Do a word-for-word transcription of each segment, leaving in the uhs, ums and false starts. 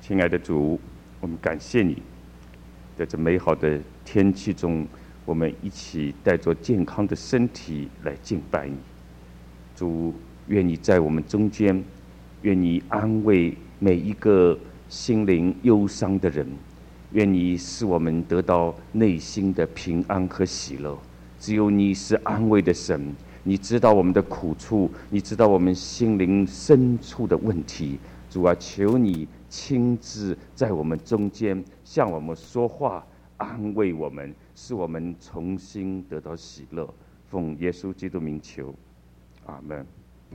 亲爱的主，我们感谢你，在这美好的天气中，我们一起带着健康的身体来敬拜你。主，愿你在我们中间，愿你安慰每一个心灵忧伤的人，愿你使我们得到内心的平安和喜乐。只有你是安慰的神，你知道我们的苦处，你知道我们心灵深处的问题。主啊，求你亲自在我们中间向我们说话，安慰我们，使我们重新得到喜乐。奉耶稣基督名求，阿们。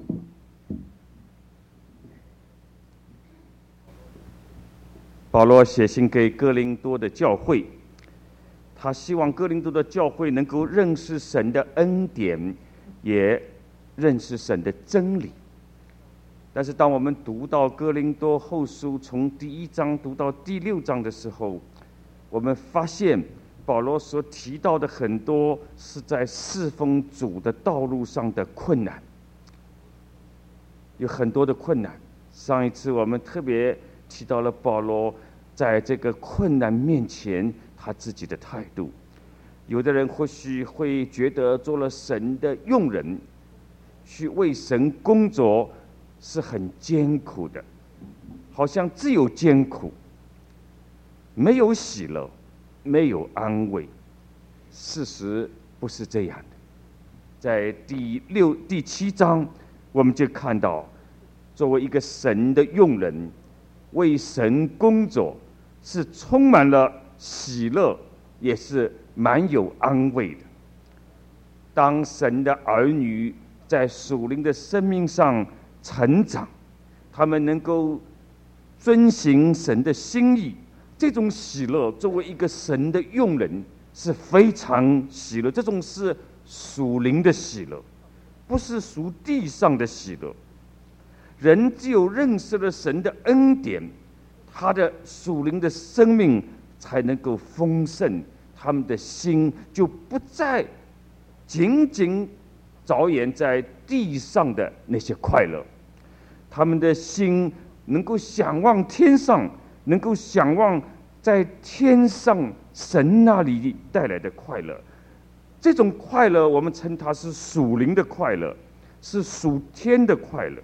保罗写信给哥林多的教会，他希望哥林多的教会能够认识神的恩典，也认识神的真理。但是当我们读到哥林多后书从第一章读到第六章的时候，我们发现保罗所提到的很多是在侍奉主的道路上的困难，有很多的困难。上一次我们特别提到了保罗在这个困难面前他自己的态度。有的人或许会觉得做了神的用人，去为神工作是很艰苦的，好像只有艰苦，没有喜乐，没有安慰。事实不是这样的。在第六、第七章，我们就看到，作为一个神的用人，为神工作，是充满了喜乐，也是蛮有安慰的。当神的儿女在属灵的生命上成长，他们能够遵行神的心意，这种喜乐作为一个神的用人是非常喜乐。这种是属灵的喜乐，不是属地上的喜乐。人只有认识了神的恩典，他的属灵的生命才能够丰盛，他们的心就不再仅仅着眼在地上的那些快乐，他们的心能够想望天上，能够想望在天上神那里带来的快乐。这种快乐我们称它是属灵的快乐，是属天的快乐。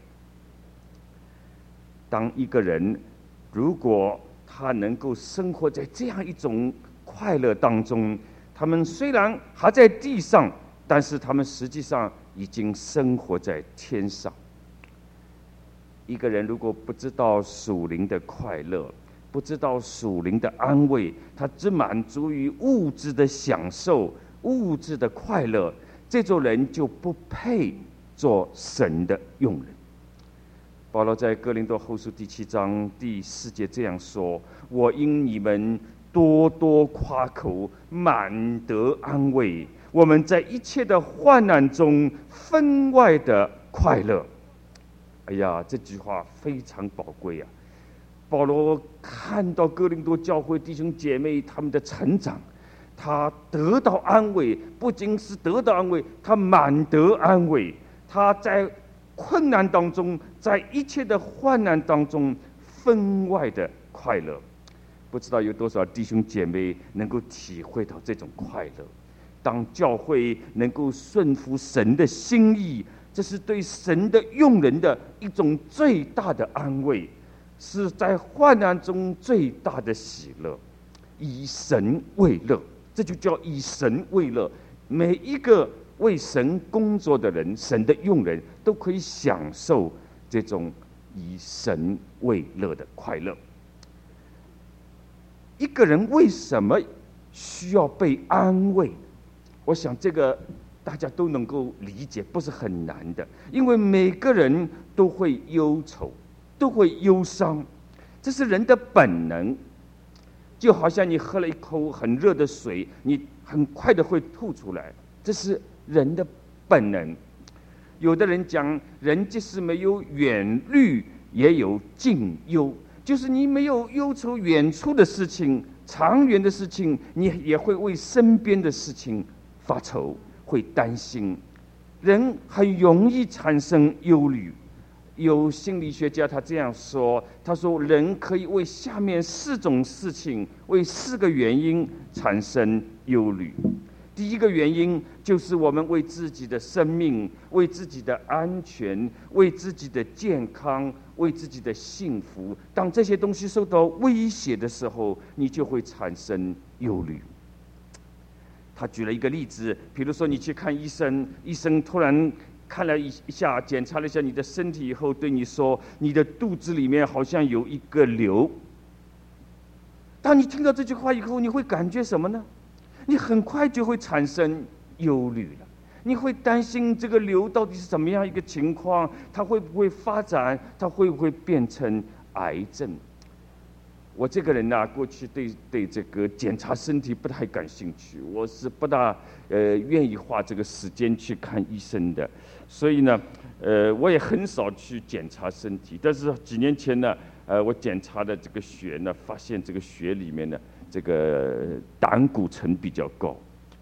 当一个人如果他能够生活在这样一种快乐当中，他们虽然还在地上，但是他们实际上已经生活在天上。一个人如果不知道属灵的快乐，不知道属灵的安慰，他只满足于物质的享受、物质的快乐，这种人就不配做神的用人。保罗在哥林多后书第七章第四节这样说：我因你们多多夸口，满得安慰，我们在一切的患难中分外的快乐。哎呀，这句话非常宝贵啊！保罗看到哥林多教会弟兄姐妹他们的成长，他得到安慰，不仅是得到安慰，他满得安慰。他在困难当中，在一切的患难当中分外的快乐。不知道有多少弟兄姐妹能够体会到这种快乐。当教会能够顺服神的心意，这是对神的用人的一种最大的安慰，是在患难中最大的喜乐。以神为乐，这就叫以神为乐。每一个为神工作的人，神的用人都可以享受这种以神为乐的快乐。一个人为什么需要被安慰？我想这个大家都能够理解，不是很难的。因为每个人都会忧愁，都会忧伤，这是人的本能。就好像你喝了一口很热的水，你很快的会吐出来，这是人的本能。有的人讲，人即使没有远虑，也有近忧，就是你没有忧愁远处的事情、长远的事情，你也会为身边的事情发愁，会担心。人很容易产生忧虑， 有心理学家他这样说，他说人可以为下面四种事情，为四个原因产生忧虑。第一个原因就是我们为自己的生命、为自己的安全、为自己的健康、为自己的幸福，当这些东西受到威胁的时候，你就会产生忧虑。他举了一个例子，比如说你去看医生，医生突然看了一下，检查了一下你的身体以后，对你说你的肚子里面好像有一个瘤。当你听到这句话以后，你会感觉什么呢？你很快就会产生忧虑了，你会担心这个瘤到底是怎么样一个情况，它会不会发展，它会不会变成癌症？我这个人呢、啊，过去对对这个检查身体不太感兴趣，我是不大呃愿意花这个时间去看医生的，所以呢，呃，我也很少去检查身体。但是几年前呢，呃，我检查的这个血呢，发现这个血里面呢，这个胆固醇比较高。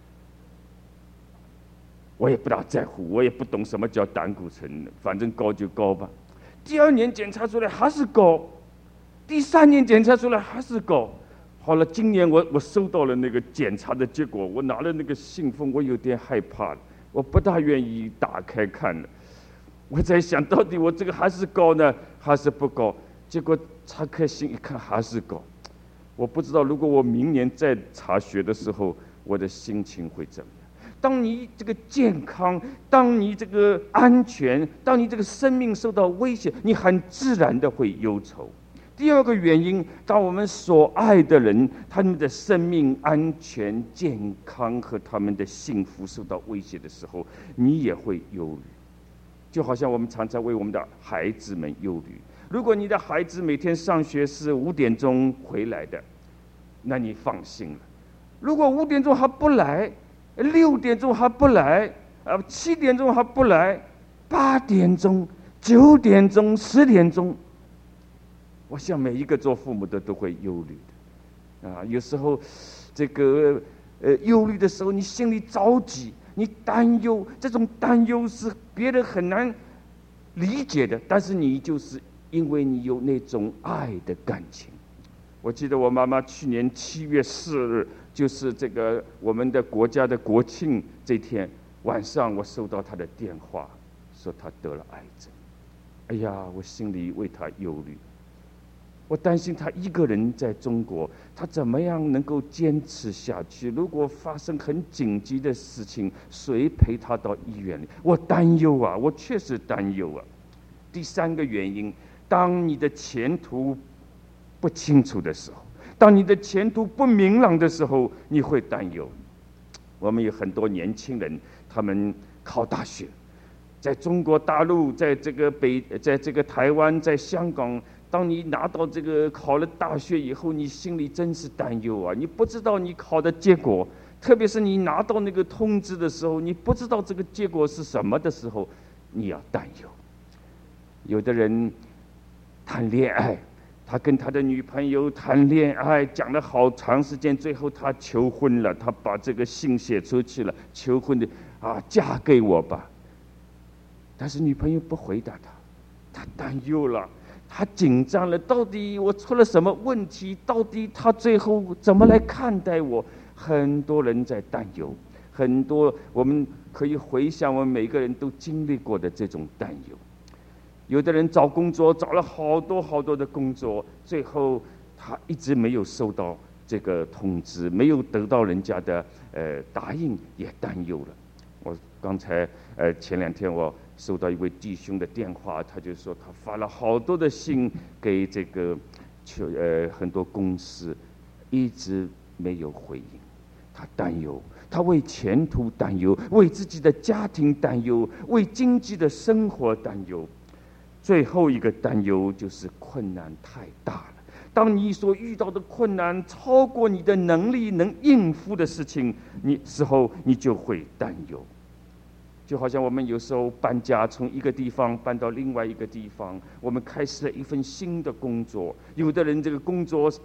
我也不大在乎，我也不懂什么叫胆固醇，反正高就高吧。第二年检查出来还是高，第三年检查出来还是高。好了，今年我我收到了那个检查的结果，我拿了那个信封，我有点害怕了，我不大愿意打开看了。我在想到底我这个还是高呢，还是不高？结果查开信一看还是高。我不知道如果我明年再查血的时候，我的心情会怎么样？当你这个健康，当你这个安全，当你这个生命受到威胁，你很自然的会忧愁。第二个原因，当我们所爱的人，他们的生命安全、健康和他们的幸福受到威胁的时候，你也会忧虑。就好像我们常常为我们的孩子们忧虑。如果你的孩子每天上学是五点钟回来的，那你放心了。如果五点钟还不来，六点钟还不来，啊，七点钟还不来，八点钟、九点钟、十点钟，我想每一个做父母的都会忧虑的，啊，有时候这个呃忧虑的时候，你心里着急，你担忧，这种担忧是别人很难理解的，但是你就是因为你有那种爱的感情。我记得我妈妈去年七月四日，就是这个我们的国家的国庆这天晚上，我收到她的电话，说她得了癌症。哎呀，我心里为她忧虑，我担心她一个人在中国，她怎么样能够坚持下去？如果发生很紧急的事情，谁陪她到医院里？我担忧啊，我确实担忧啊。第三个原因，当你的前途不清楚的时候，当你的前途不明朗的时候，你会担忧。我们有很多年轻人，他们考大学，在中国大陆，在这个北，在这个台湾，在香港，当你拿到这个考了大学以后，你心里真是担忧啊！你不知道你考的结果，特别是你拿到那个通知的时候，你不知道这个结果是什么的时候，你要担忧。有的人谈恋爱，他跟他的女朋友谈恋爱，讲了好长时间，最后他求婚了，他把这个信写出去了，求婚的啊，嫁给我吧。但是女朋友不回答他，他担忧了，他紧张了，到底我出了什么问题？到底他最后怎么来看待我？很多人在担忧，很多我们可以回想我们每个人都经历过的这种担忧。有的人找工作找了好多好多的工作，最后他一直没有收到这个通知，没有得到人家的呃答应，也担忧了。我刚才呃前两天我收到一位弟兄的电话，他就说他发了好多的信给这个求呃很多公司，一直没有回应，他担忧。他为前途担忧，为自己的家庭担忧，为经济的生活担忧。最后一个担忧就是困难太大了。当你所遇到的困难超过你的能力能应付的事情，你时候你就会担忧。就好像我们有时候搬家，从一个地方搬到另外一个地方，我们开始了一份新的工作。有的人这个工作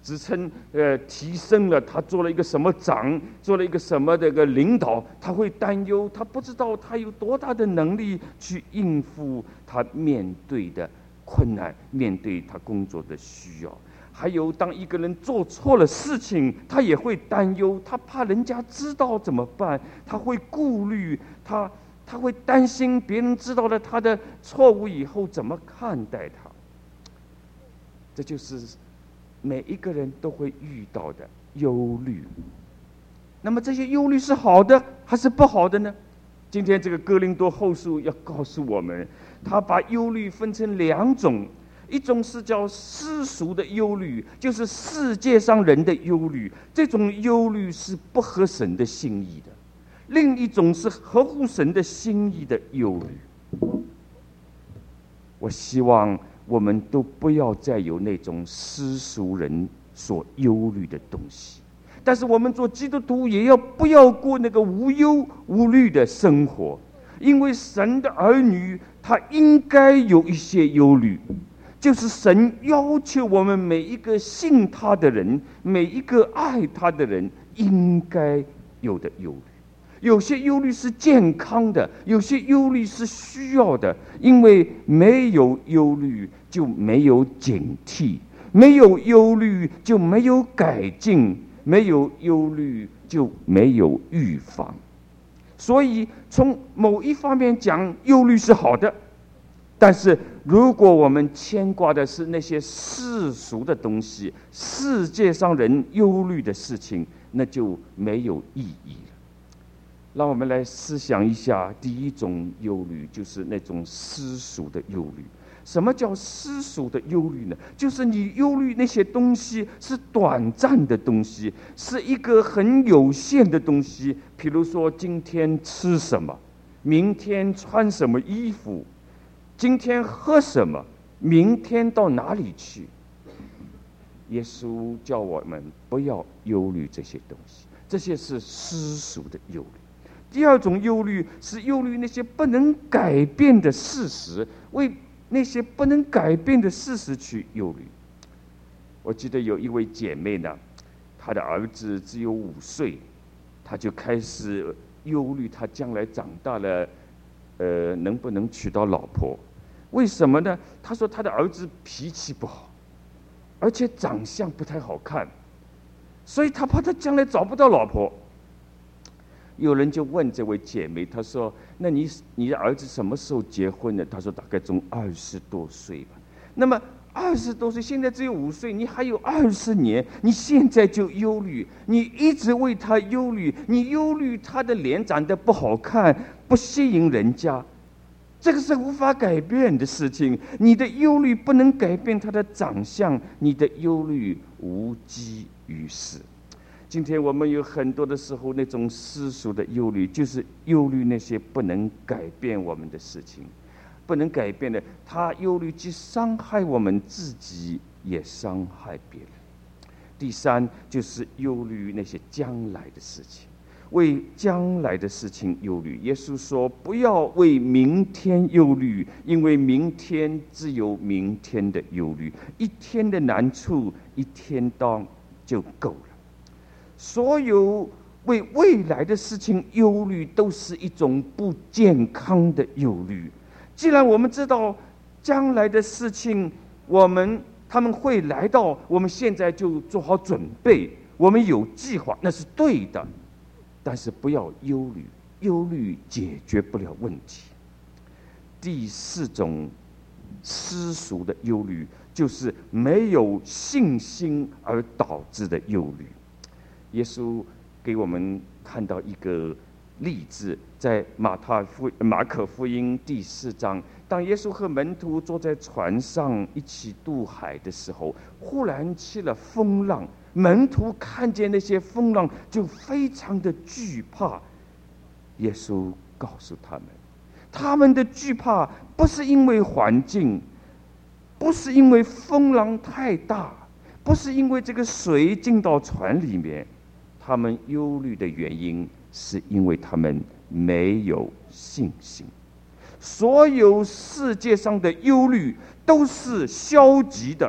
职称呃提升了，他做了一个什么长，做了一个什么的一个领导，他会担忧，他不知道他有多大的能力去应付他面对的困难，面对他工作的需要。还有，当一个人做错了事情，他也会担忧，他怕人家知道怎么办，他会顾虑，他他会担心别人知道了他的错误以后怎么看待他。这就是每一个人都会遇到的忧虑。那么这些忧虑是好的还是不好的呢？今天这个哥林多后书要告诉我们，他把忧虑分成两种，一种是叫世俗的忧虑，就是世界上人的忧虑，这种忧虑是不合神的心意的；另一种是合乎神的心意的忧虑。我希望我们都不要再有那种世俗人所忧虑的东西，但是我们做基督徒也要不要过那个无忧无虑的生活，因为神的儿女他应该有一些忧虑，就是神要求我们每一个信他的人，每一个爱他的人应该有的忧虑。有些忧虑是健康的，有些忧虑是需要的，因为没有忧虑就没有警惕，没有忧虑就没有改进，没有忧虑就没有预防。所以从某一方面讲，忧虑是好的，但是如果我们牵挂的是那些世俗的东西，世界上人忧虑的事情，那就没有意义了。让我们来思想一下，第一种忧虑就是那种世俗的忧虑。什么叫世俗的忧虑呢？就是你忧虑那些东西是短暂的东西，是一个很有限的东西。比如说今天吃什么，明天穿什么衣服，今天喝什么，明天到哪里去。耶稣叫我们不要忧虑这些东西，这些是世俗的忧虑。第二种忧虑是忧虑那些不能改变的事实，为那些不能改变的事实去忧虑。我记得有一位姐妹呢，她的儿子只有五岁，她就开始忧虑他将来长大了，呃，能不能娶到老婆？为什么呢？她说她的儿子脾气不好，而且长相不太好看，所以她怕他将来找不到老婆。有人就问这位姐妹，她说：“那你你的儿子什么时候结婚呢？”她说：“大概从二十多岁吧。”那么二十多岁，现在只有五岁，你还有二十年，你现在就忧虑，你一直为他忧虑，你忧虑他的脸长得不好看，不吸引人家，这个是无法改变的事情。你的忧虑不能改变他的长相，你的忧虑无济于事。今天我们有很多的时候，那种世俗的忧虑，就是忧虑那些不能改变我们的事情，不能改变的。他忧虑既伤害我们自己，也伤害别人。第三，就是忧虑那些将来的事情，为将来的事情忧虑。耶稣说：“不要为明天忧虑，因为明天自有明天的忧虑，一天的难处，一天当就够了。”所有为未来的事情忧虑，都是一种不健康的忧虑。既然我们知道将来的事情，我们他们会来到，我们现在就做好准备，我们有计划，那是对的。但是不要忧虑，忧虑解决不了问题。第四种世俗的忧虑，就是没有信心而导致的忧虑。耶稣给我们看到一个例子，在马太福马可福音第四章，当耶稣和门徒坐在船上一起渡海的时候，忽然起了风浪，门徒看见那些风浪就非常的惧怕。耶稣告诉他们，他们的惧怕不是因为环境，不是因为风浪太大，不是因为这个水进到船里面，他们忧虑的原因是因为他们没有信心。所有世界上的忧虑都是消极的，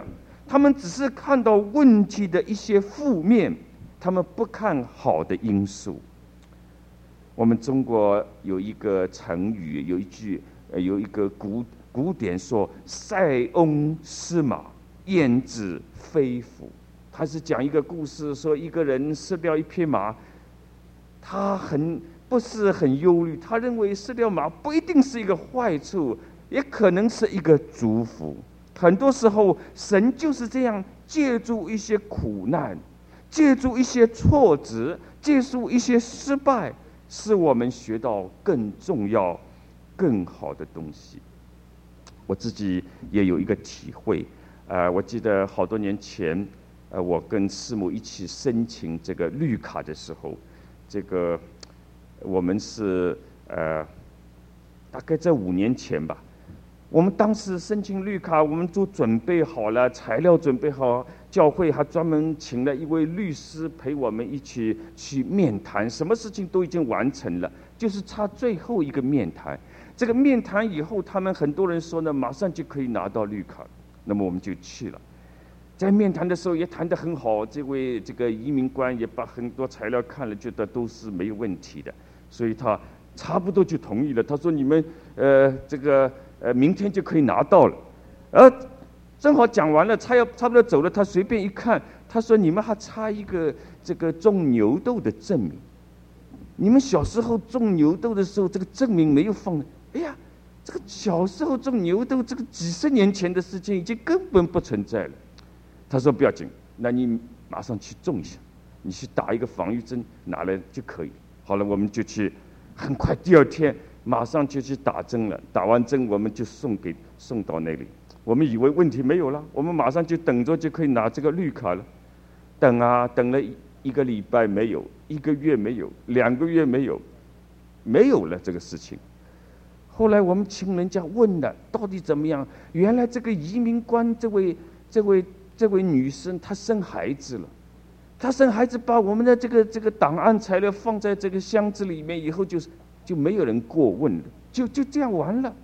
他们只是看到问题的一些负面，他们不看好的因素。我们中国有一个成语，有一句，呃，有一个古古典说“塞翁失马，焉知非福”。他是讲一个故事，说一个人失掉一匹马，他很不是很忧虑，他认为失掉马不一定是一个坏处，也可能是一个祝福。很多时候，神就是这样借助一些苦难，借助一些挫折，借助一些失败，使我们学到更重要、更好的东西。我自己也有一个体会，呃，我记得好多年前，呃，我跟师母一起申请这个绿卡的时候，这个我们是呃，大概在五年前吧。我们当时申请绿卡，我们都准备好了，材料准备好，教会还专门请了一位律师陪我们一起去面谈，什么事情都已经完成了，就是差最后一个面谈。这个面谈以后，他们很多人说呢，马上就可以拿到绿卡，那么我们就去了。在面谈的时候也谈得很好，这位这个移民官也把很多材料看了，觉得都是没有问题的，所以他差不多就同意了。他说：“你们呃这个。”呃，明天就可以拿到了，而正好讲完了，差要差不多走了，他随便一看，他说：“你们还差一个这个种牛豆的证明，你们小时候种牛豆的时候，这个证明没有放。哎呀，这个小时候种牛豆，这个几十年前的事情已经根本不存在了。”他说：“不要紧，那你马上去种一下，你去打一个防御针拿来就可以。”好了，我们就去，很快第二天。马上就去打针了，打完针我们就送给送到那里。我们以为问题没有了，我们马上就等着就可以拿这个绿卡了。等啊，等了一个礼拜没有，一个月没有，两个月没有，没有了这个事情。后来我们请人家问了，到底怎么样？原来这个移民官这位这位这位女生她生孩子了，她生孩子把我们的这个这个档案材料放在这个箱子里面以后就是。就没有人过问了，就就这样完了。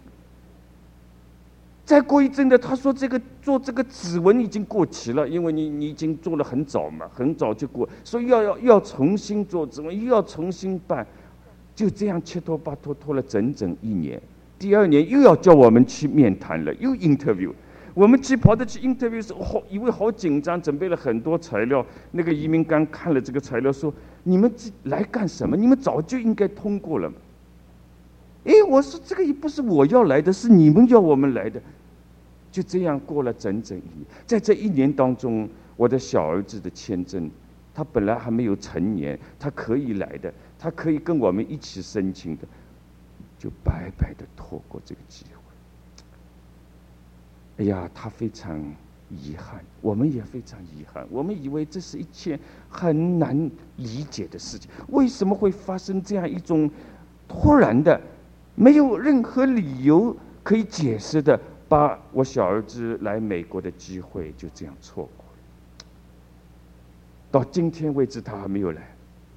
再过一阵的，他说这个做这个指纹已经过期了，因为你你已经做了很早嘛，很早就过，所以要要要重新做指纹，又要重新办，就这样七拖八拖拖了整整一年。第二年又要叫我们去面谈了，又 interview。我们去跑着去 interview 时候，好以为好紧张，准备了很多材料。那个移民官看了这个材料说：“你们来干什么？你们早就应该通过了。”哎，我说这个也不是我要来的，是你们要我们来的。就这样过了整整一年。在这一年当中，我的小儿子的签证，他本来还没有成年，他可以来的，他可以跟我们一起申请的，就白白的错过这个机会。哎呀，他非常遗憾，我们也非常遗憾。我们以为这是一件很难理解的事情，为什么会发生这样一种突然的、没有任何理由可以解释的，把我小儿子来美国的机会就这样错过了？到今天为止，他还没有来。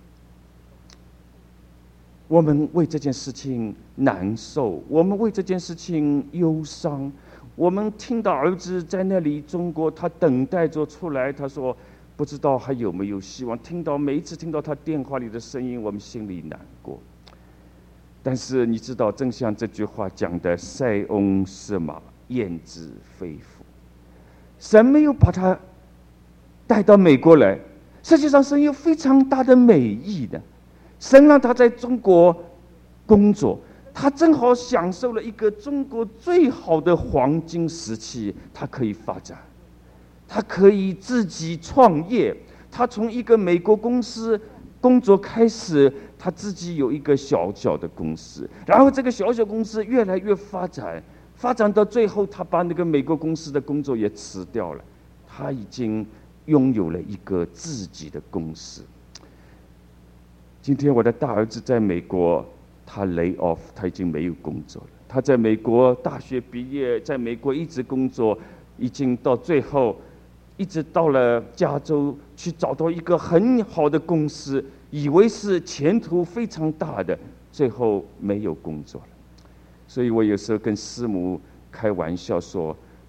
我们为这件事情难受，我们为这件事情忧伤。我们听到儿子在那里中国，他等待着出来，他说不知道还有没有希望。听到每一次听到他电话里的声音，我们心里难过。但是你知道，正像这句话讲的：“塞翁失马，焉知非福。”神没有把他带到美国来，实际上神有非常大的美意的。神让他在中国工作。他正好享受了一个中国最好的黄金时期，他可以发展，他可以自己创业。他从一个美国公司工作开始，他自己有一个小小的公司，然后这个小小公司越来越发展，发展到最后，他把那个美国公司的工作也辞掉了，他已经拥有了一个自己的公司。今天我的大儿子在美国。他 lay off， 他已经没有工作了。他在美国大学毕业，在美国一直工作，已经到最后，一直到了加州去找到一个很好的公司，以为是前途非常大的，最后没有工作了。所以我有时候跟师母开玩笑说，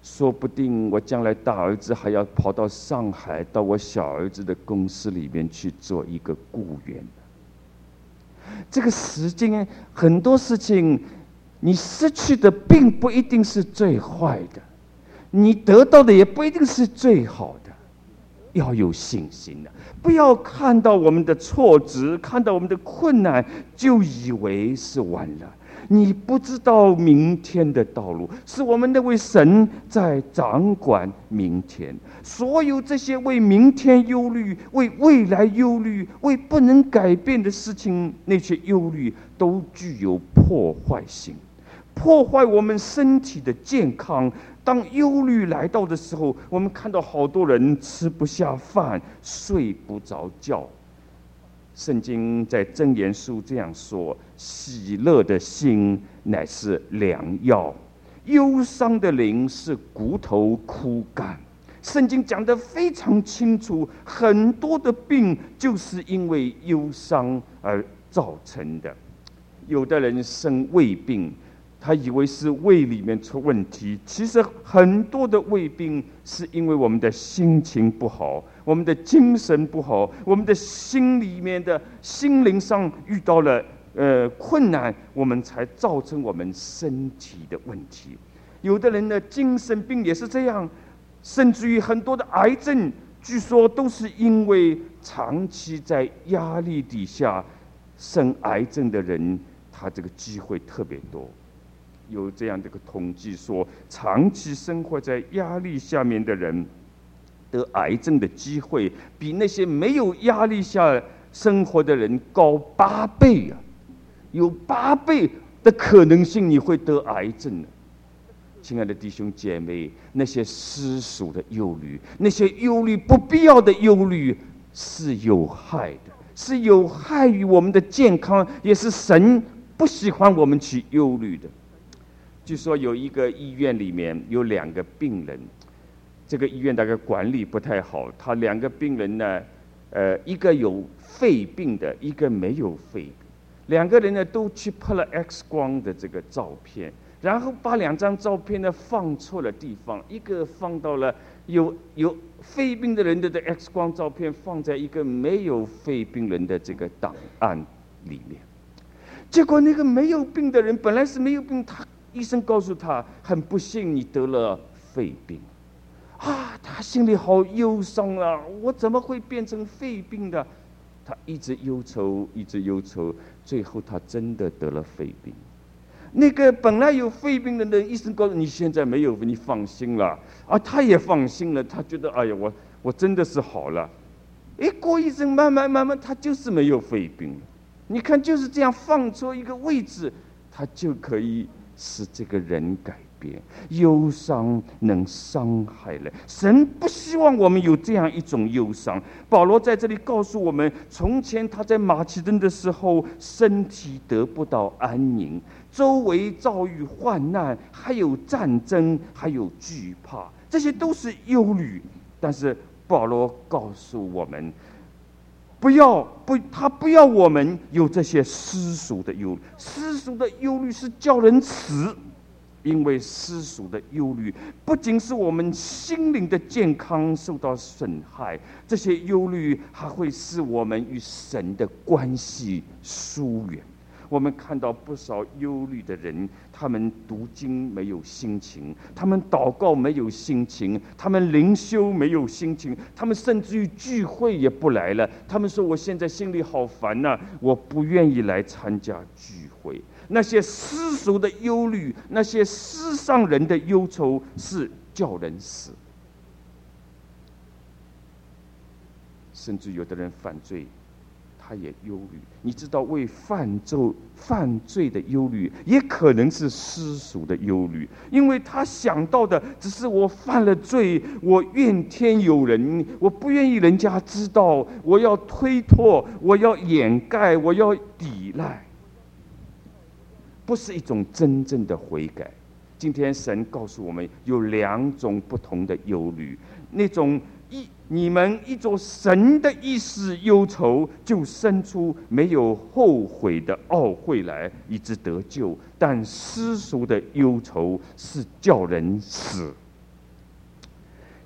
说不定我将来大儿子还要跑到上海，到我小儿子的公司里面去做一个雇员。这个时间很多事情，你失去的并不一定是最坏的，你得到的也不一定是最好的。要有信心的，不要看到我们的挫折，看到我们的困难，就以为是完了。你不知道明天的道路，是我们那位神在掌管明天。所有这些为明天忧虑、为未来忧虑、为不能改变的事情，那些忧虑都具有破坏性，破坏我们身体的健康。当忧虑来到的时候，我们看到好多人吃不下饭，睡不着觉。圣经在箴言书这样说：喜乐的心乃是良药，忧伤的灵是骨头枯干。圣经讲得非常清楚，很多的病就是因为忧伤而造成的。有的人生胃病，他以为是胃里面出问题，其实很多的胃病是因为我们的心情不好，我们的精神不好，我们的心里面的心灵上遇到了呃困难，我们才造成我们身体的问题。有的人的精神病也是这样，甚至于很多的癌症，据说都是因为长期在压力底下生癌症的人，他这个机会特别多。有这样的一个统计说，长期生活在压力下面的人得癌症的机会比那些没有压力下生活的人高八倍啊！有八倍的可能性你会得癌症的。亲爱的弟兄姐妹，那些世俗的忧虑，那些忧虑不必要的忧虑是有害的，是有害于我们的健康，也是神不喜欢我们去忧虑的。据说有一个医院里面有两个病人，这个医院大概管理不太好，他两个病人呢，呃，一个有肺病的，一个没有肺病，两个人呢都去拍了 X 光的这个照片，然后把两张照片呢放错了地方，一个放到了有有肺病的人的 X 光照片放在一个没有肺病人的这个档案里面，结果那个没有病的人本来是没有病，他医生告诉他，很不幸你得了肺病，啊，他心里好忧伤啊！我怎么会变成肺病的？他一直忧愁，一直忧愁，最后他真的得了肺病。那个本来有肺病的人，医生告诉你现在没有，你放心了啊，他也放心了，他觉得哎呀，我我真的是好了。哎，过一阵慢慢慢慢，他就是没有肺病了。你看，就是这样放错一个位置，他就可以使这个人改变。忧伤能伤害人，神不希望我们有这样一种忧伤。保罗在这里告诉我们，从前他在马其顿的时候，身体得不到安宁，周围遭遇患难，还有战争，还有惧怕，这些都是忧虑。但是保罗告诉我们，不要不，他不要我们有这些世俗的忧虑。世俗的忧虑是叫人死，因为世俗的忧虑不仅是我们心灵的健康受到损害，这些忧虑还会使我们与神的关系疏远。我们看到不少忧虑的人，他们读经没有心情，他们祷告没有心情，他们灵修没有心情，他们甚至于聚会也不来了。他们说：“我现在心里好烦呐、啊，我不愿意来参加聚会。”那些世俗的忧虑，那些世上人的忧愁，是叫人死。甚至有的人犯罪，他也忧虑。你知道，为犯罪犯罪的忧虑，也可能是世俗的忧虑，因为他想到的只是我犯了罪，我怨天尤人，我不愿意人家知道，我要推脱，我要掩盖，我要抵赖，不是一种真正的悔改。今天神告诉我们，有两种不同的忧虑，那种一你们依着神的意思忧愁，就生出没有后悔的懊悔来，以致得救；但世俗的忧愁是叫人死。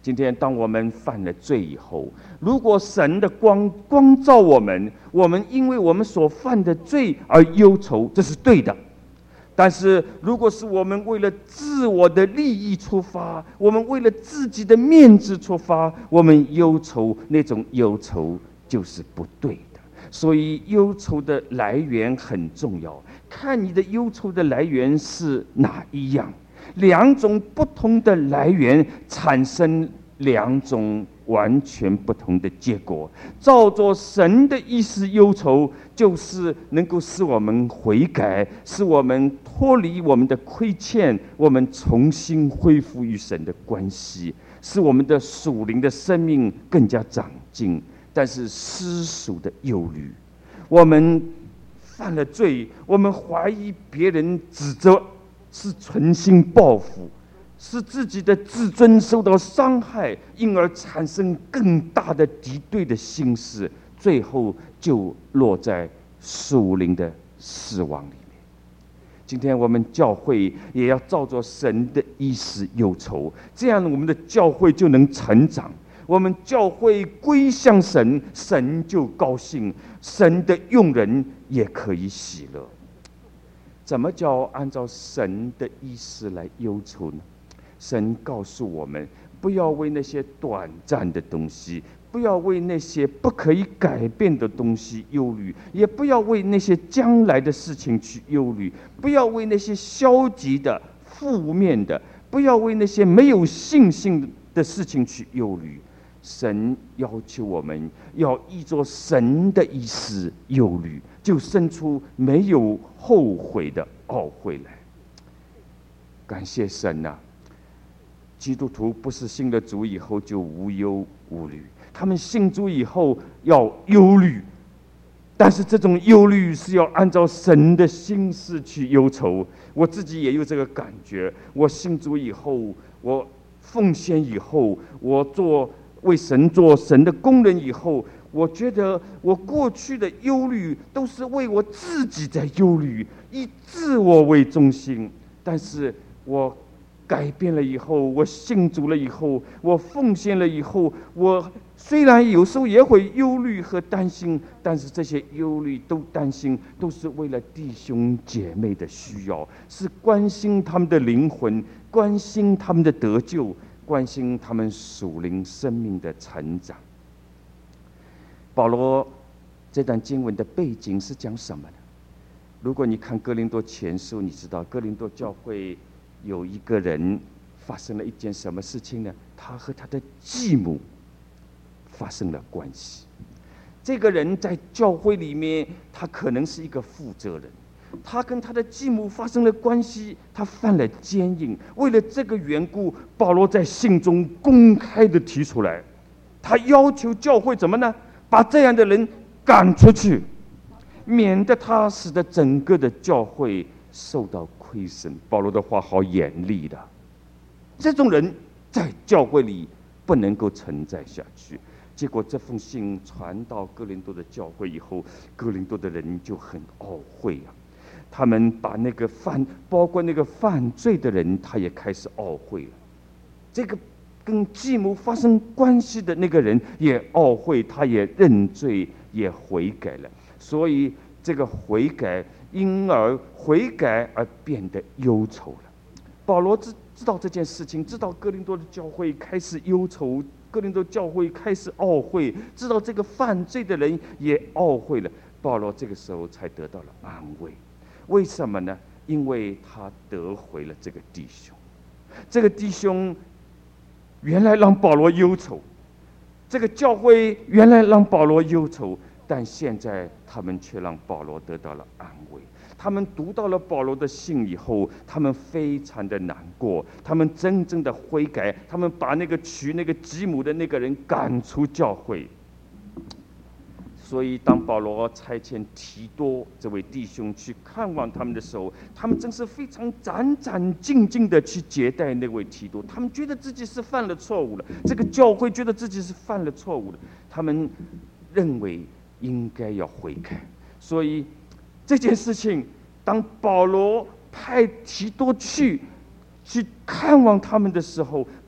今天当我们犯了罪以后，如果神的光光照我们，我们因为我们所犯的罪而忧愁，这是对的。但是如果是我们为了自我的利益出发，我们为了自己的面子出发，我们忧愁，那种忧愁就是不对的。所以忧愁的来源很重要，看你的忧愁的来源是哪一样。两种不同的来源产生两种完全不同的结果。照着神的意思忧愁，就是能够使我们悔改，使我们脱离我们的亏欠，我们重新恢复与神的关系，使我们的属灵的生命更加长进。但是世俗的忧虑，我们犯了罪，我们怀疑别人指责，是存心报复，使自己的自尊受到伤害，因而产生更大的敌对的心思，最后就落在属灵的死亡里面。今天我们教会也要照着神的意思忧愁，这样我们的教会就能成长。我们教会归向神，神就高兴，神的用人也可以喜乐。怎么叫按照神的意思来忧愁呢？神告诉我们，不要为那些短暂的东西，不要为那些不可以改变的东西忧虑，也不要为那些将来的事情去忧虑，不要为那些消极的、负面的，不要为那些没有信心的事情去忧虑。神要求我们要依着神的意思忧虑，就生出没有后悔的懊悔来。感谢神啊！基督徒不是信了主以后就无忧无虑，他们信主以后要忧虑，但是这种忧虑是要按照神的心思去忧愁。我自己也有这个感觉，我信主以后，我奉献以后，我做为神做神的工人以后，我觉得我过去的忧虑都是为我自己在忧虑，以自我为中心。但是我改变了以后，我信主了以后，我奉献了以后，我虽然有时候也会忧虑和担心，但是这些忧虑都担心都是为了弟兄姐妹的需要，是关心他们的灵魂，关心他们的得救，关心他们属灵生命的成长。保罗这段经文的背景是讲什么呢？如果你看哥林多前书，你知道哥林多教会有一个人发生了一件什么事情呢？他和他的继母发生了关系。这个人在教会里面，他可能是一个负责人，他跟他的继母发生了关系，他犯了奸淫。为了这个缘故，保罗在信中公开的提出来，他要求教会怎么呢？把这样的人赶出去，免得他使得整个的教会受到亏损。保罗的话好严厉的，这种人在教会里不能够存在下去。结果这封信传到哥林多的教会以后，哥林多的人就很懊悔啊，他们把那个犯，包括那个犯罪的人，他也开始懊悔了。这个跟继母发生关系的那个人也懊悔，他也认罪，也悔改了。所以这个悔改，因而悔改而变得忧愁了。保罗知知道这件事情，知道哥林多的教会开始忧愁，哥林多教会开始懊悔，知道这个犯罪的人也懊悔了。保罗这个时候才得到了安慰。为什么呢？因为他得回了这个弟兄。这个弟兄原来让保罗忧愁，这个教会原来让保罗忧愁，但现在他们却让保罗得到了安慰。他们读到了保罗的信以后，他们非常的难过，他们真正的悔改，他们把那个娶那个继母的那个人赶出教会。所以当保罗差遣提多这位弟兄去看望他们的时候，他们真是非常战战兢兢的去接待那位提多。他们觉得自己是犯了错误了，这个教会觉得自己是犯了错误了，他们认为应该要悔改。所以这件事情，当保罗派提多去去看望他们的时候，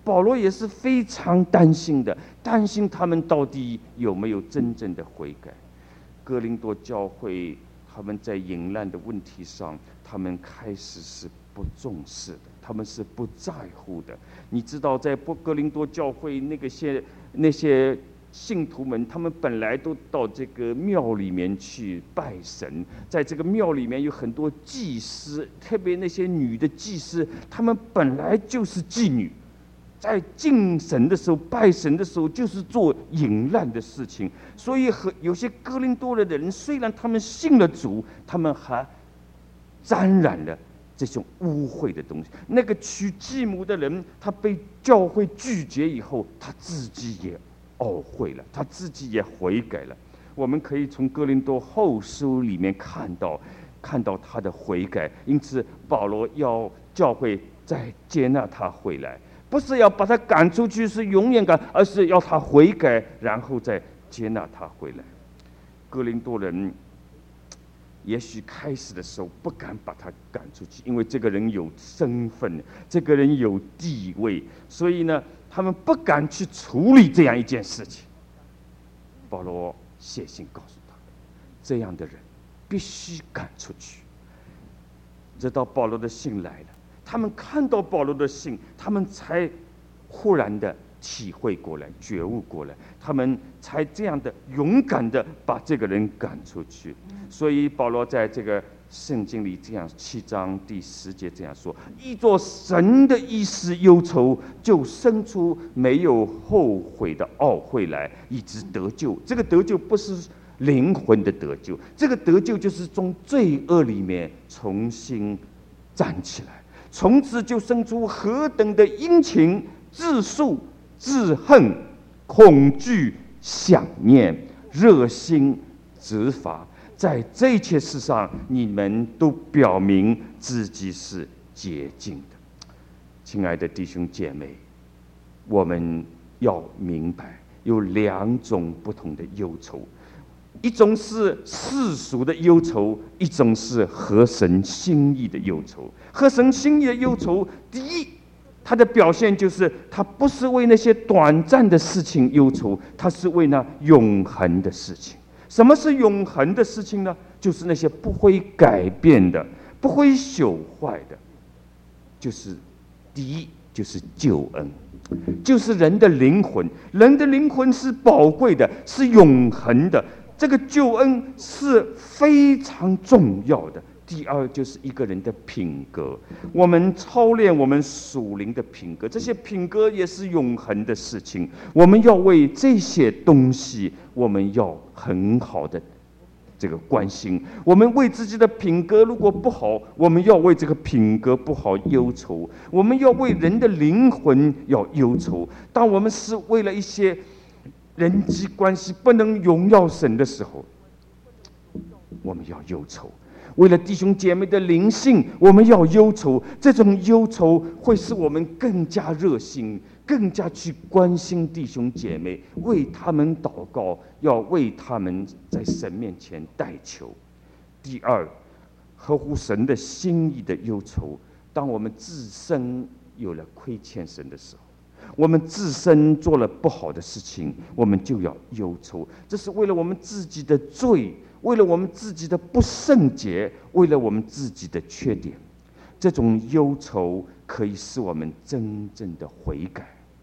保罗也是非常担心的，担心他们到底有没有真正的悔改。哥林多教会他们在淫乱的问题上，他们开始是不重视的，他们是不在乎的。你知道，在哥林多教会那个些那些信徒们，他们本来都到这个庙里面去拜神，在这个庙里面有很多祭司，特别那些女的祭司，她们本来就是妓女，在敬神的时候、拜神的时候，就是做淫乱的事情。所以和有些哥林多的人，虽然他们信了主，他们还沾染了这种污秽的东西。那个娶继母的人，他被教会拒绝以后，他自己也懊悔了，他自己也悔改了。我们可以从哥林多后书里面看到，看到他的悔改。因此，保罗要教会再接纳他回来，不是要把他赶出去，是永远赶，而是要他悔改，然后再接纳他回来。哥林多人也许开始的时候不敢把他赶出去，因为这个人有身份，这个人有地位，所以呢，他们不敢去处理这样一件事情。保罗写信告诉他，这样的人必须赶出去。直到保罗的信来了，他们看到保罗的信，他们才忽然的体会过来、觉悟过来，他们才这样的勇敢的把这个人赶出去。所以保罗在这个圣经里这样七章第十节这样说：依着神的意思忧愁，就生出没有后悔的懊悔来，以致得救。这个得救不是灵魂的得救，这个得救就是从罪恶里面重新站起来，从此就生出何等的殷勤、自诉、自恨、恐惧、想念、热心、执法。在这一切事上，你们都表明自己是洁净的。亲爱的弟兄姐妹，我们要明白有两种不同的忧愁，一种是世俗的忧愁，一种是合神心意的忧愁。合神心意的忧愁，第一，它的表现就是它不是为那些短暂的事情忧愁，它是为那永恒的事情。什么是永恒的事情呢？就是那些不会改变的、不会朽坏的。就是第一，就是救恩，就是人的灵魂。人的灵魂是宝贵的，是永恒的。这个救恩是非常重要的。第二，就是一个人的品格，我们操练我们属灵的品格，这些品格也是永恒的事情。我们要为这些东西，我们要很好的这个关心。我们为自己的品格如果不好，我们要为这个品格不好忧愁。我们要为人的灵魂要忧愁。当我们是为了一些人际关系不能荣耀神的时候，我们要忧愁。为了弟兄姐妹的灵性，我们要忧愁。这种忧愁会使我们更加热心，更加去关心弟兄姐妹，为他们祷告，要为他们在神面前代求。第二，合乎神的心意的忧愁。当我们自身有了亏欠神的时候，我们自身做了不好的事情，我们就要忧愁。这是为了我们自己的罪，为了我们自己的不圣洁，为了我们自己的缺点。这种忧愁可以使我们真正的悔改。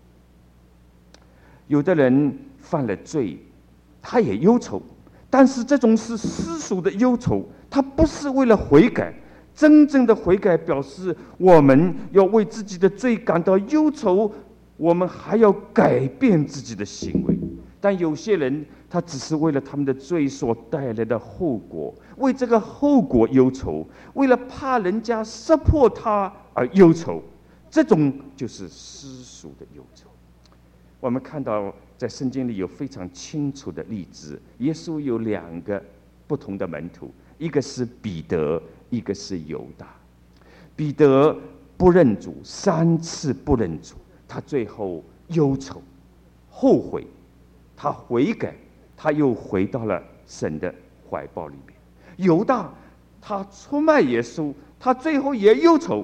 有的人犯了罪，他也忧愁，但是这种是世俗的忧愁，他不是为了悔改。真正的悔改表示我们要为自己的罪感到忧愁，我们还要改变自己的行为。但有些人他只是为了他们的罪所带来的后果，为这个后果忧愁，为了怕人家识破他而忧愁，这种就是世俗的忧愁。我们看到在圣经里有非常清楚的例子，耶稣有两个不同的门徒，一个是彼得，一个是犹大。彼得不认主，三次不认主，他最后忧愁、后悔，他悔改，他又回到了神的怀抱里面。犹大他出卖耶稣，他最后也忧愁，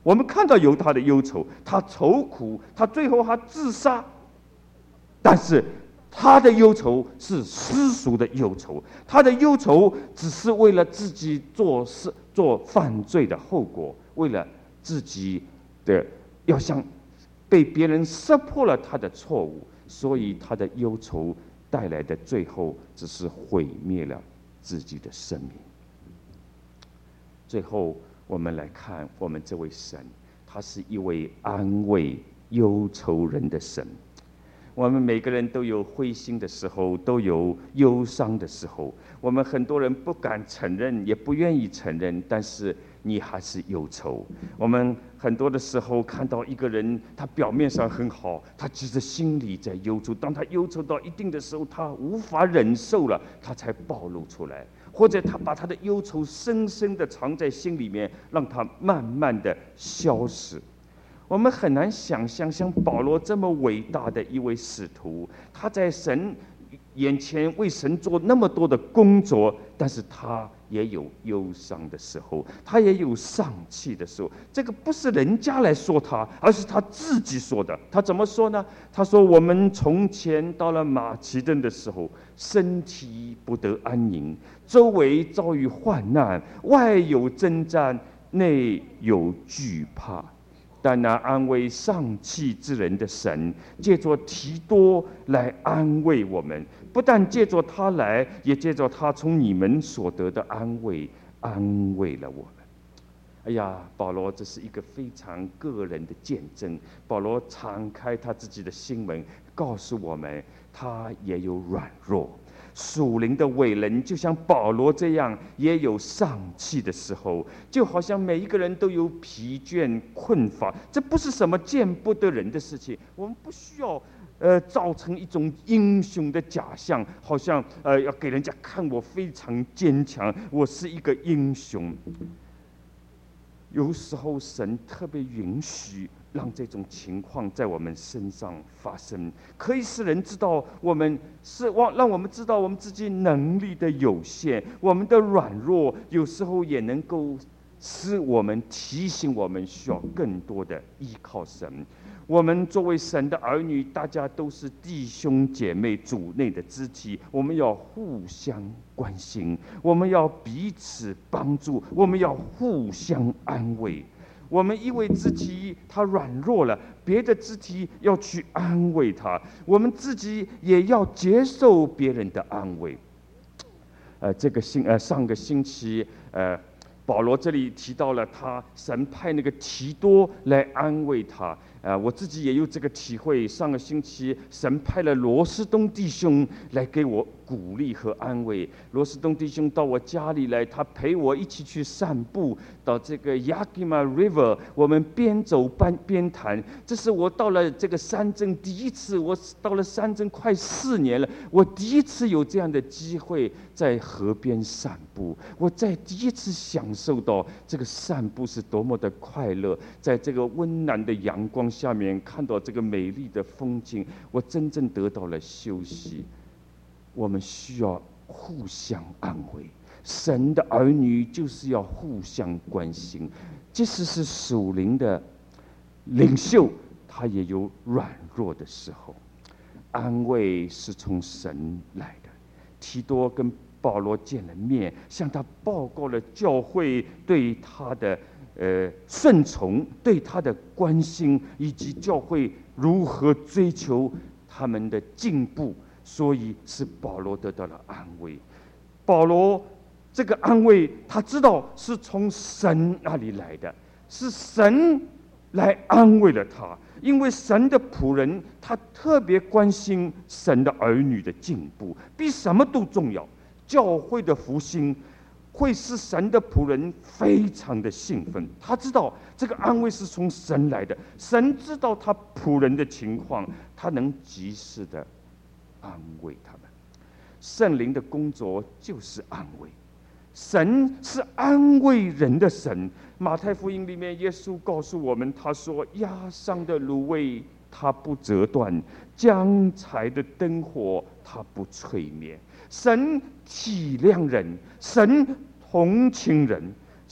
我们看到犹大的忧愁，他愁苦，他最后他自杀，但是他的忧愁是世俗的忧愁，他的忧愁只是为了自己做事做犯罪的后果，为了自己的要像被别人识破了他的错误，所以他的忧愁带来的最后只是毁灭了自己的生命。最后我们来看我们这位神，他是一位安慰忧愁人的神。我们每个人都有灰心的时候，都有忧伤的时候，我们很多人不敢承认，也不愿意承认，但是你还是忧愁。我们很多的时候看到一个人，他表面上很好，他其实心里在忧愁，当他忧愁到一定的时候，他无法忍受了，他才暴露出来，或者他把他的忧愁深深的藏在心里面，让他慢慢的消失。我们很难想象像保罗这么伟大的一位使徒，他在神眼前为神做那么多的工作，但是他也有忧伤的时候，他也有丧气的时候。这个不是人家来说他，而是他自己说的。他怎么说呢？他说：我们从前到了马其顿的时候，身体不得安宁，周围遭遇患难，外有征战，内有惧怕。但那安慰丧气之人的神，借着提多来安慰我们，不但借着他来，也借着他从你们所得的安慰，安慰了我们。哎呀，保罗这是一个非常个人的见证。保罗敞开他自己的心门，告诉我们，他也有软弱。属灵的伟人就像保罗这样，也有丧气的时候，就好像每一个人都有疲倦困乏，这不是什么见不得人的事情。我们不需要呃造成一种英雄的假象，好像呃要给人家看我非常坚强，我是一个英雄。有时候神特别允许让这种情况在我们身上发生，可以使人知道我们是让我们知道我们自己能力的有限，我们的软弱，有时候也能够使我们提醒我们需要更多的依靠神。我们作为神的儿女，大家都是弟兄姐妹主内的肢体，我们要互相关心，我们要彼此帮助，我们要互相安慰。我们一位肢体他软弱了，别的肢体要去安慰他，我们自己也要接受别人的安慰。呃，这个星呃上个星期呃。保罗这里提到了他神派那个提多来安慰他，呃，我自己也有这个体会。上个星期神派了罗斯东弟兄来给我鼓励和安慰。罗斯东弟兄到我家里来，他陪我一起去散步，到这个 Yakima River， 我们边走边边谈。这是我到了这个山镇第一次，我到了山镇快四年了，我第一次有这样的机会在河边散步，我在第一次想受到这个散步是多么的快乐，在这个温暖的阳光下面看到这个美丽的风景，我真正得到了休息。我们需要互相安慰，神的儿女就是要互相关心。即使是属灵的领袖，他也有软弱的时候。安慰是从神来的。提多跟保罗见了面，向他报告了教会对他的呃顺从，对他的关心，以及教会如何追求他们的进步，所以使保罗得到了安慰。保罗这个安慰，他知道是从神那里来的，是神来安慰了他，因为神的仆人他特别关心神的儿女的进步，比什么都重要。教会的复兴会使神的仆人非常的兴奋，他知道这个安慰是从神来的，神知道他仆人的情况，他能及时的安慰他们。圣灵的工作就是安慰，神是安慰人的神。马太福音里面，耶稣告诉我们，他说：“压伤的芦苇它不折断，将柴的灯火它不吹灭。”神体谅人，神同情人，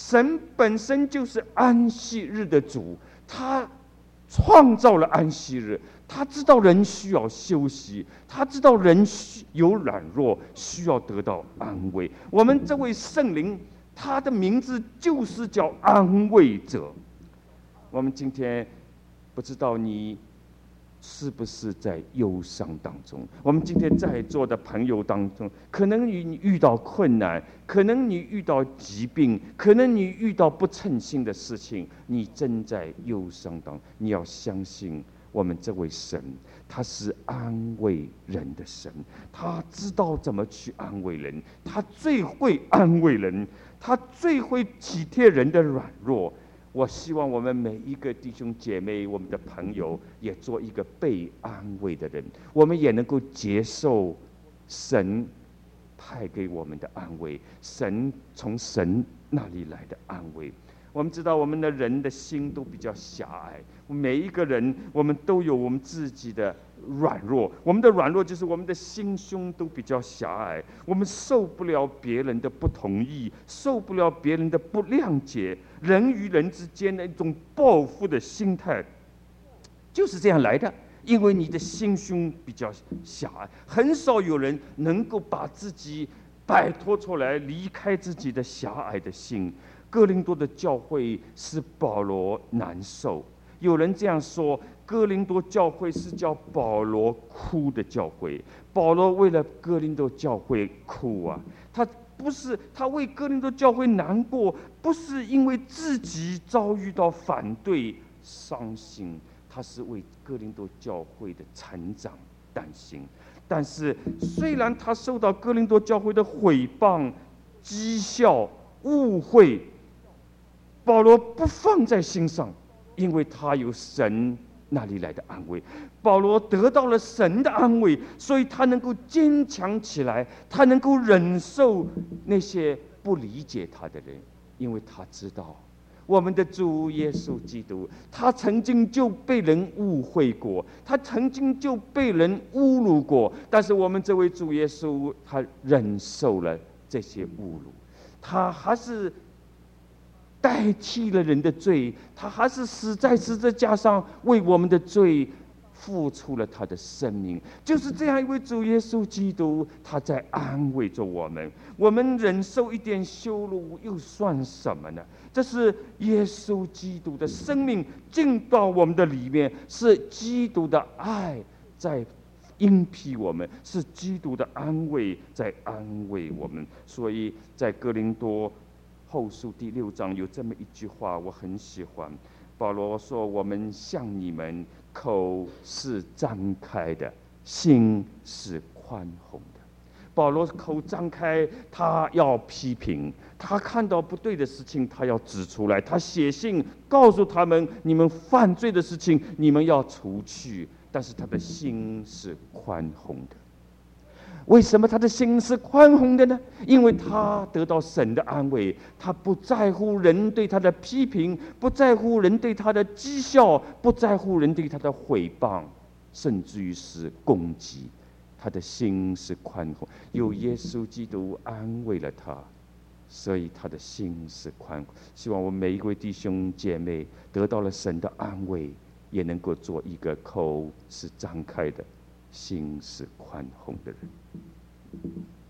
神本身就是安息日的主，他创造了安息日，他知道人需要休息，他知道人有软弱，需要得到安慰。我们这位圣灵，他的名字就是叫安慰者。我们今天不知道你是不是在忧伤当中？我们今天在座的朋友当中，可能你遇到困难，可能你遇到疾病，可能你遇到不称心的事情，你正在忧伤当中。你要相信我们这位神，他是安慰人的神，他知道怎么去安慰人，他最会安慰人，他最会体贴人的软弱。我希望我们每一个弟兄姐妹，我们的朋友，也做一个被安慰的人。我们也能够接受神派给我们的安慰，神从神那里来的安慰。我们知道我们的人的心都比较狭隘，每一个人我们都有我们自己的软弱，我们的软弱就是我们的心胸都比较狭隘，我们受不了别人的不同意，受不了别人的不谅解，人与人之间的一种报复的心态就是这样来的。因为你的心胸比较狭隘，很少有人能够把自己摆脱出来，离开自己的狭隘的心。哥林多的教会使保罗难受，有人这样说，哥林多教会是叫保罗哭的教会。保罗为了哥林多教会哭啊，他不是他为哥林多教会难过，不是因为自己遭遇到反对伤心，他是为哥林多教会的成长担心。但是虽然他受到哥林多教会的毁谤、讥笑、误会，保罗不放在心上，因为他有神那里来的安慰。保罗得到了神的安慰，所以他能够坚强起来，他能够忍受那些不理解他的人，因为他知道我们的主耶稣基督，他曾经就被人误会过，他曾经就被人侮辱过，但是我们这位主耶稣，他忍受了这些侮辱，他还是代替了人的罪，他还是死在十字架上，为我们的罪付出了他的生命。就是这样一位主耶稣基督，他在安慰着我们。我们忍受一点羞辱又算什么呢？这是耶稣基督的生命进到我们的里面，是基督的爱在应庇我们，是基督的安慰在安慰我们。所以在哥林多后书第六章有这么一句话，我很喜欢。保罗说：“我们向你们口是张开的，心是宽宏的。”保罗口张开，他要批评，他看到不对的事情，他要指出来，他写信告诉他们：你们犯罪的事情，你们要除去。但是他的心是宽宏的。为什么他的心是宽宏的呢？因为他得到神的安慰，他不在乎人对他的批评，不在乎人对他的讥笑，不在乎人对他的毁谤，甚至于是攻击。他的心是宽宏，有耶稣基督安慰了他，所以他的心是宽宏。希望我们每一位弟兄姐妹得到了神的安慰，也能够做一个口是张开的，心是宽宏的人。